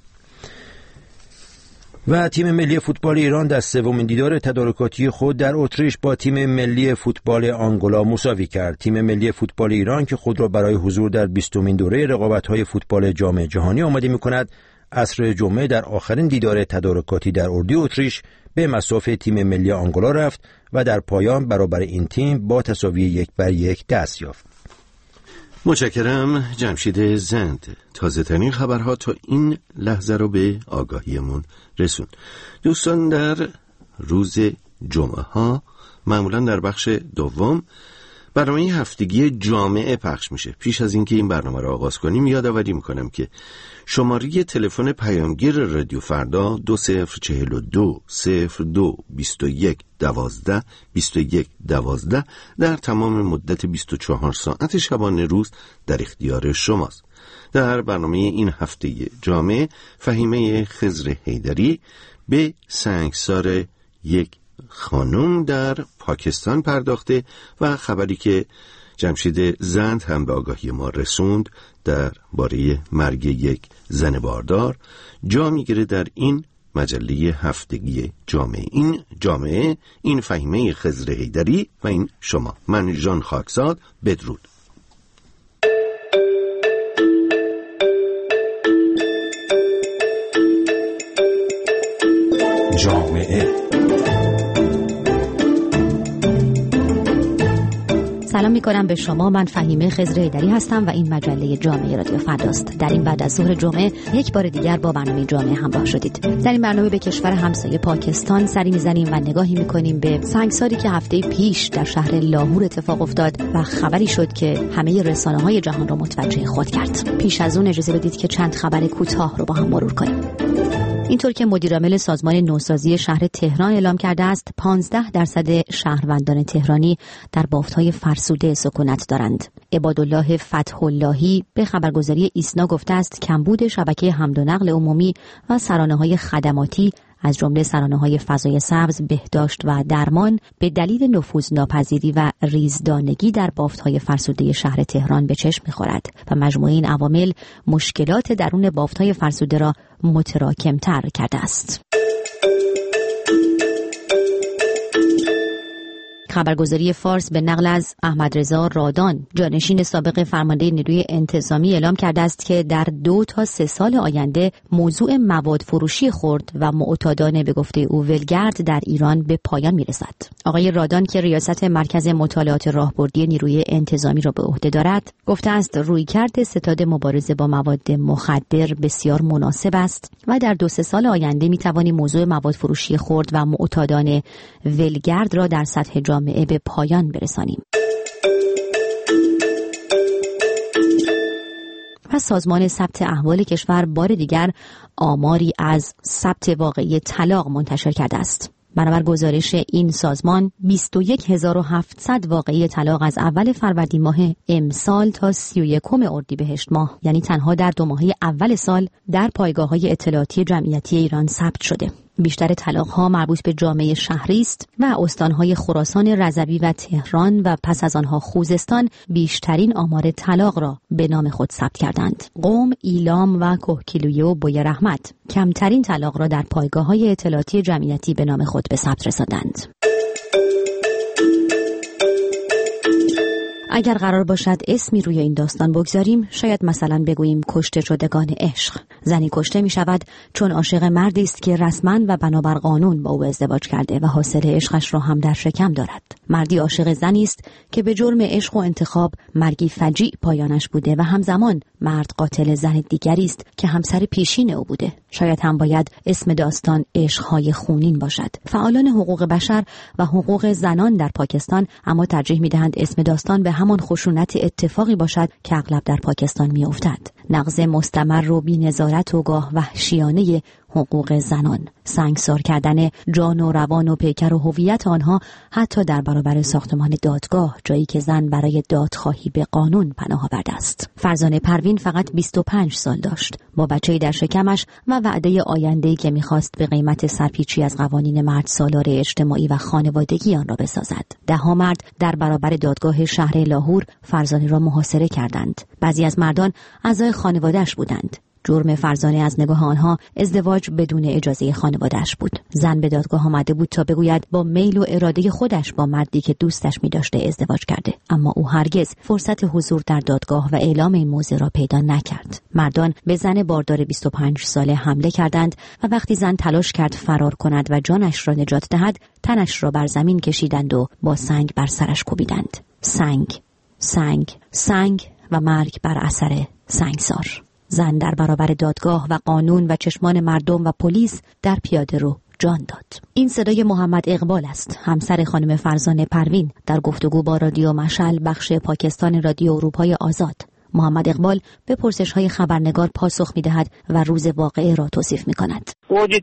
و تیم ملی فوتبال ایران در سومین دیدار تدارکاتی خود در اتریش با تیم ملی فوتبال آنگولا مساوی کرد. تیم ملی فوتبال ایران که خود را برای حضور در بیستمین دوره رقابت‌های فوتبال جام جهانی آماده می‌کند، عصر جمعه در آخرین دیدار تدارکاتی در اردی اتریش به مصاف تیم ملی آنگولا رفت و در پایان برابر این تیم با تساوی یک بر یک دست یافت. متشکرم جمشید زند. تازه ترین خبرها تا این لحظه رو به آگاهیمون رسون. دوستان، در روز جمعه ها معمولا در بخش دوم برنامه هفتگی جامعه پخش میشه. پیش از اینکه این برنامه رو آغاز کنیم یادآوری میکنم که شماره تلفن پیامگیر رادیو فردا دو صفر چهل و دو صفر دو بیست و یک دوازده بیست و یک دوازده در تمام مدت بیست و چهار ساعت شبانه روز در اختیار شماست. در برنامه این هفته جامعه فهیمه خضر حیدری به سنگسار یک خانم در پاکستان پرداخته و خبری که جمشید زند هم به آگاهی ما رسوند در باره مرگ یک زن باردار جا میگیره در این مجله هفتگی جامعه. این جامعه، این فهیمه خضر حیدری و این شما. من ژان خاکزاد. بدرود. جامعه. سلام میکنم به شما. من فهیمه خضر حیدری هستم و این مجله جامعه رادیو فرداست. در این بعد از ظهر جمعه یک بار دیگر با برنامه جامعه همراه شدید. در این برنامه به کشور همسایه پاکستان سری میزنیم و نگاهی میکنیم به سنگساری که هفته پیش در شهر لاهور اتفاق افتاد و خبری شد که همه رسانه‌های جهان را متوجه خود کرد. پیش از اون اجازه بدید که چند خبر کوتاه رو با هم مرور کنیم. اینطور که مدیرعامل سازمان نوسازی شهر تهران اعلام کرده است، پانزده درصد شهروندان تهرانی در بافت‌های فرسوده سکونت دارند. عبادالله فتح اللهی به خبرگزاری ایسنا گفته است کمبود شبکه حمل و نقل عمومی و سرانه‌های خدماتی از جمله سرانه‌های فضای سبز، بهداشت و درمان به دلیل نفوذناپذیری و ریزدانگی در بافت‌های فرسوده شهر تهران به چشم می‌خورد و مجموعه این عوامل مشکلات درون بافت‌های فرسوده را متراکم‌تر کرده است. خبرگزاری فارس به نقل از احمد رضا رادان، جانشین سابق فرمانده نیروی انتظامی، اعلام کرده است که در دو تا سه سال آینده موضوع مواد فروشی خرد و معتادانه به گفته او ولگرد در ایران به پایان میرسد. آقای رادان که ریاست مرکز مطالعات راهبردی نیروی انتظامی را به عهده دارد، گفته است رویکرد ستاد مبارزه با مواد مخدر بسیار مناسب است و در دو سه سال آینده میتوانیم موضوع مواد فروشی خرد و معتادانه ولگرد را در سطح جامعه به پایان برسانیم. و سازمان ثبت احوال کشور بار دیگر آماری از ثبت واقعی طلاق منتشر کرده است. بنابر گزارش این سازمان بیست و یک هزار و هفتصد واقعی طلاق از اول فروردین ماه امسال تا سی و یکم اردیبهشت ماه، یعنی تنها در دو ماهه اول سال، در پایگاه‌های اطلاعاتی جمعیتی ایران ثبت شده. بیشتر طلاق‌ها مربوط به جامعه شهری است و استان‌های خراسان رضوی و تهران و پس از آنها خوزستان بیشترین آمار طلاق را به نام خود ثبت کردند. قم، ایلام و کهگیلویه و بوی رحمت کمترین طلاق را در پایگاه‌های اطلاعاتی جمعیتی به نام خود به ثبت رساندند. اگر قرار باشد اسمی روی این داستان بگذاریم، شاید مثلا بگوییم کشته شدگان عشق. زنی کشته می شود چون عاشق مردی است که رسما و بنابر قانون با او ازدواج کرده و حاصل عشقش را هم در شکم دارد. مردی عاشق زنی است که به جرم عشق و انتخاب مرگی فجیع پایانش بوده و همزمان مرد قاتل زن دیگری است که همسر پیشین او بوده. شاید هم باید اسم داستان عشق‌های خونین باشد. فعالان حقوق بشر و حقوق زنان در پاکستان اما ترجیح می‌دهند اسم داستان به همان خشونت اتفاقی باشد که اغلب در پاکستان می‌افتد. نقض مستمر و بی‌نظارت و گاه وحشیانه حقوق زنان، سنگسار کردن جان و روان و پیکر و هویت آنها حتی در برابر ساختمان دادگاه، جایی که زن برای دادخواهی به قانون پناه آورده است. فرزانه پروین فقط بیست و پنج سال داشت. با بچه‌ای در شکمش و وعده آینده‌ای که می‌خواست به قیمت سرپیچی از قوانین مرد سالار اجتماعی و خانوادگی آن را بسازد، ده‌ها مرد در برابر دادگاه شهر لاهور فرزانه را محاصره کردند. بعضی از مردان اعضای خانواده‌اش بودند. جرم فرزانه از نگاه آنها ازدواج بدون اجازه خانواده‌اش بود. زن به دادگاه آمده بود تا بگوید با میل و اراده خودش با مردی که دوستش می‌داشته ازدواج کرده، اما او هرگز فرصت حضور در دادگاه و اعلام این موضوع را پیدا نکرد. مردان به زن باردار بیست و پنج ساله حمله کردند و وقتی زن تلاش کرد فرار کند و جانش را نجات دهد، تنش را بر زمین کشیدند و با سنگ بر سرش کوبیدند. سنگ، سنگ، سنگ و مرگ بر اثر سنگسار. زن در برابر دادگاه و قانون و چشمان مردم و پلیس در پیاده رو جان داد. این صدای محمد اقبال است، همسر خانم فرزانه پروین، در گفتگو با رادیو مشعل بخش پاکستان رادیو اروپای آزاد. محمد اقبال به پرسش‌های خبرنگار پاسخ می‌دهد و روز واقعه را توصیف می‌کند.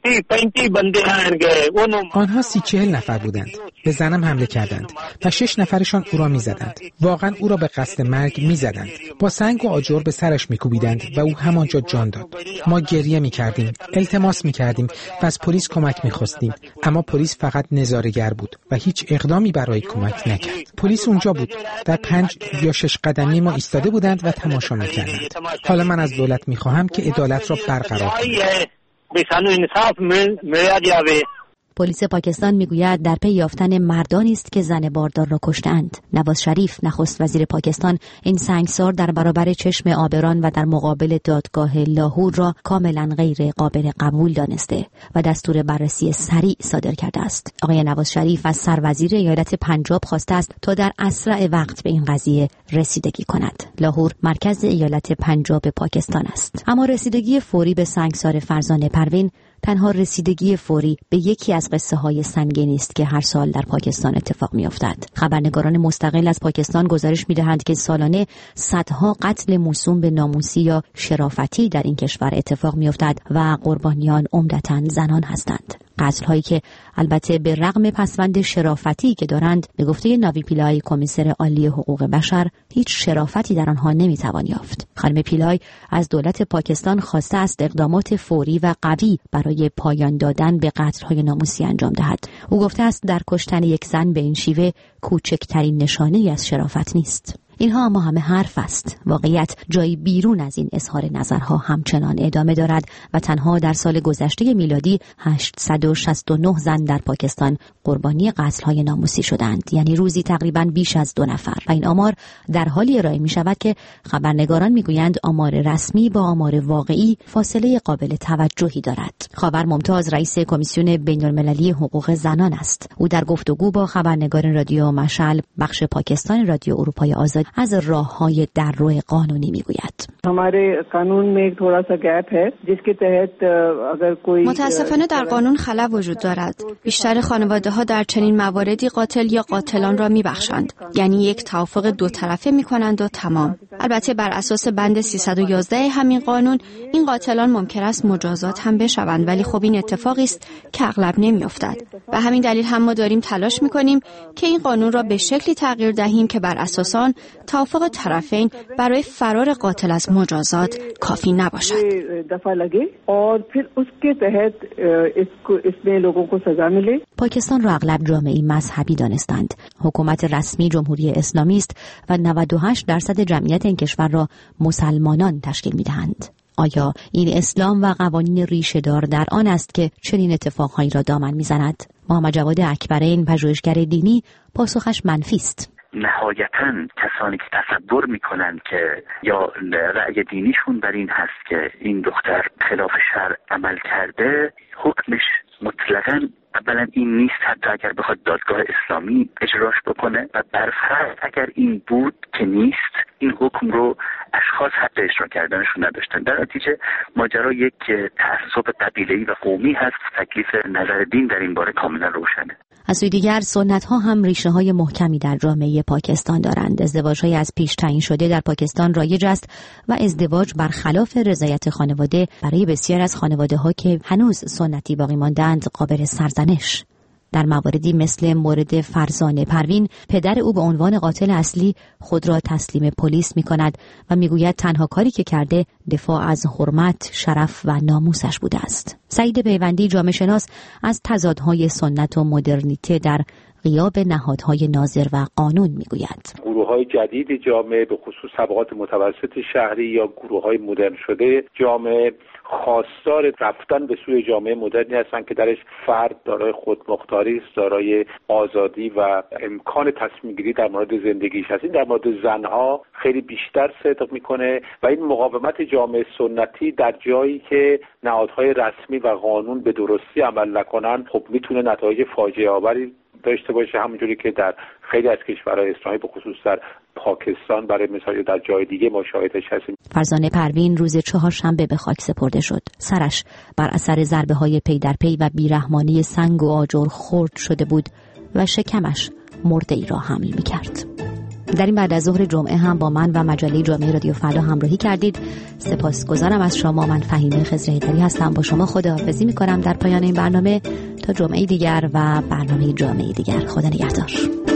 آنها سی چهل نفر بودند. به زنم حمله کردند و شش نفرشان او را می‌زدند. واقعا او را به قصد مرگ می‌زدند. با سنگ و آجر به سرش می‌کوبیدند و او همانجا جان داد. ما گریه می‌کردیم، التماس می‌کردیم و از پلیس کمک می‌خواستیم، اما پلیس فقط نظاره‌گر بود و هیچ اقدامی برای کمک نکرد. پلیس اونجا بود، در پنج یا شش قدمی ما ایستاده بودند و تماشا می‌کردند. حالا من از دولت می‌خواهم که عدالت را برقرار کند. پلیس پاکستان میگوید در پی یافتن مردانی است که زن باردار را کشتند. نواز شریف نخست وزیر پاکستان این سنگسار در برابر چشم آبران و در مقابل دادگاه لاهور را کاملا غیر قابل قبول دانسته و دستور بررسی سریع صادر کرده است. آقای نواز شریف از سروزیر ایالت پنجاب خواسته است تا در اسرع وقت به این قضیه رسیدگی کند. لاهور مرکز ایالت پنجاب پاکستان است. اما رسیدگی فوری به سنگسار فرزانه پروین تنها رسیدگی فوری به یکی از قصه های سنگینی است که هر سال در پاکستان اتفاق می افتد. خبرنگاران مستقل از پاکستان گزارش می دهند که سالانه صدها قتل موسوم به ناموسی یا شرافتی در این کشور اتفاق می افتد و قربانیان عمدتاً زنان هستند. قتل هایی که البته به رغم پسوند شرافتی که دارند، به گفته ناوی پیلای کمیسر عالی حقوق بشر، هیچ شرافتی در آنها نمیتوان یافت. خانم پیلای از دولت پاکستان خواسته است اقدامات فوری و قوی برای پایان دادن به قتل های ناموسی انجام دهد. او گفته است در کشتن یک زن به این شیوه کوچکترین نشانه‌ای از شرافت نیست. اینها اما همه حرف است. واقعیت جایی بیرون از این اظهار نظرها همچنان ادامه دارد و تنها در سال گذشته میلادی هشتصد و شصت و نه زن در پاکستان قربانی قتل‌های ناموسی شدند، یعنی روزی تقریباً بیش از دو نفر. و این آمار در حالی ارائه می شود که خبرنگاران میگویند آمار رسمی با آمار واقعی فاصله قابل توجهی دارد. خاور ممتاز رئیس کمیسیون بین‌المللی حقوق زنان است. او در گفتگو با خبرنگاران رادیو مشعل بخش پاکستان رادیو اروپای آزاد از راه‌های دررو قانونی میگوید. متاسفانه در قانون خلا وجود دارد. بیشتر خانواده‌ها در چنین مواردی قاتل یا قاتلان را میبخشند، یعنی یک توافق دو طرفه میکنند و تمام. البته بر اساس بند سیصد و یازده همین قانون این قاتلان ممکن است مجازات هم بشوند، ولی خب این اتفاقی است که اغلب نمیافتد. و همین دلیل هم ما داریم تلاش میکنیم که این قانون را به شکلی تغییر دهیم که بر اساس آن توافق طرفین برای فرار قاتل از مجازات کافی نباشد. پاکستان را اغلب جامعه مذهبی دانستند. حکومت رسمی جمهوری اسلامی است و نود و هشت درصد جمعیت این کشور را مسلمانان تشکیل می‌دهند. آیا این اسلام و قوانین ریشه‌دار در آن است که چنین اتفاقهایی را دامن می‌زند؟ محمد جواد اکبرین، پژوهشگر دینی، پاسخش منفی است. نهایتاً کسانی که تصور میکنن که یا رأی دینیشون بر این هست که این دختر خلاف شرع عمل کرده، حکمش مطلقاً اولا این نیست، حتی اگر بخواد دادگاه اسلامی اجراش بکنه، و برفرض اگر این بود که نیست، این حکم رو اشخاص حق اجرا کردنشون نداشتن. در نتیجه ماجرا یک تعصب قبیله‌ای و قومی هست. تکلیف نظر دین در این باره کاملا روشنه. از سوی دیگر سنت ها هم ریشه های محکمی در جامعه پاکستان دارند. ازدواج های از پیش تعیین شده در پاکستان رایج است و ازدواج برخلاف رضایت خانواده برای بسیار از خانواده ها که هنوز سنتی باقی ماندند قابل سرزنش. در مواردی مثل مورد فرزانه پروین، پدر او به عنوان قاتل اصلی خود را تسلیم پلیس می کند و می گوید تنها کاری که کرده دفاع از حرمت، شرف و ناموسش بوده است. سعید پیوندی جامعه شناس از تضادهای سنت و مدرنیته در غیاب نهادهای ناظر و قانون میگوید. گروه‌های جدید جامعه به خصوص طبقات متوسط شهری یا گروه‌های مدرن شده جامعه خواستار رفتن به سوی جامعه مدرنی هستند که درش فرد دارای خودمختاری است، دارای آزادی و امکان تصمیم گیری در مورد زندگیش هست. این در مورد زنها خیلی بیشتر صدق میکنه و این مقاومت جامعه سنتی در جایی که نهادهای رسمی و قانون به درستی عمل نکنن خب میتونه نتایج فاجعه آوری داشته باشه، همونجوری که در خیلی از کشورهای اسلامی به خصوص در پاکستان برای مثال در جای دیگه ما شاهدش هستیم. فرزانه پروین روز چهارشنبه به خاک سپرده شد. سرش بر اثر ضربه های پی در پی و بیرحمانی سنگ و آجر خرد شده بود و شکمش مرده ای را حمل می کرد. در این بعد از ظهر جمعه هم با من و مجله جامعه رادیو فردا همراهی کردید. سپاسگزارم از شما. من فهیمه خضرحیدری هستم. با شما خداحافظی می کنم در پایان این برنامه تا جمعه دیگر و برنامه جامعه دیگر. خدا نگهدار.